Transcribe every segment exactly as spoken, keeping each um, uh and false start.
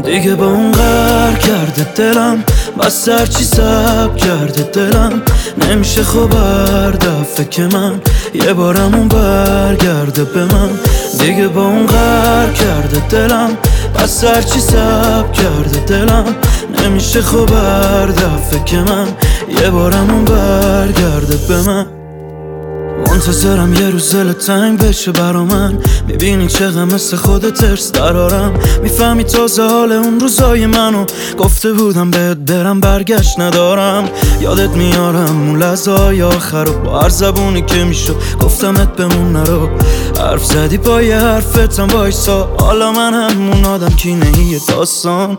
دیگه با اون غر کرده دلم، بس هرچی سب کرده دلم. نمیشه خوب هر دفعه که من یه بارم اون برگرده به من. دیگه با اون غر کرده دلم، بس هرچی سب کرده دلم. نمیشه خوب هر دفعه که من یه بارم اون برگرده به من. منتظرم یه روز دل تنگ بشه برا من، میبینی چقدر مثل خودت ترس درارم. میفهمی تازه حال اون روزای منو، گفته بودم بهت برم برگشت ندارم. یادت میارم اون لحظه‌های آخر رو، با هر زبونی که میشد گفتمت بمون نرو. حرف زدی با یه حرفتم وایسا، حالا من همون آدم کینه یه داستان.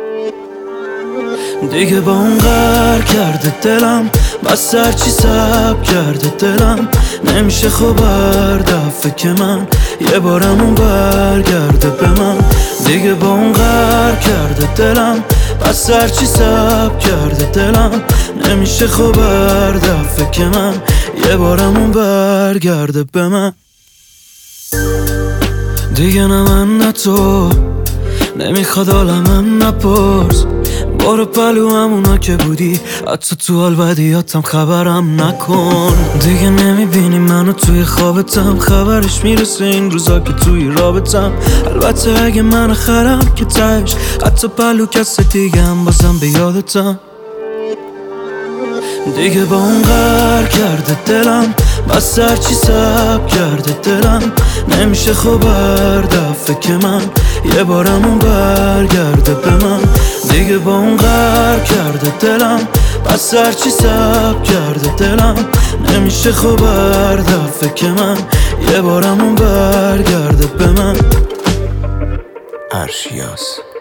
دیگه با اون غر کرده دلم، بس هرچی سب کرده دلم. نمیشه خوب هر دفعه که من یه بارم اون برگرده به من. دیگه با اون غر کرده دلم، بس هرچی سب کرده دلم. نمیشه خوب هر دفعه که من یه بارم اون برگرده به من. دیگه نه من نه تو، نمیخواد عالمم نپرس. برو پلو همونا که بودی، حتی تو حال بدیاتم خبرم نکن. دیگه نمیبینی منو توی خوابتم، خبرش میرسه این روزا که توی رابطم. البته اگه من خرم که تش، حتی پلو کس دیگه هم بازم به یادتم. دیگه با اون غر کرده دلم، بس هرچی سب کرده دلم. نمیشه خوب هر دفعه که من یه بارم اون برگرده به من. دیگه با اون غر کرده دلم، بس هرچی سب کرده دلم. نمیشه خوب هر دفعه که من یه بارم اون برگرده به من. ارشیاس.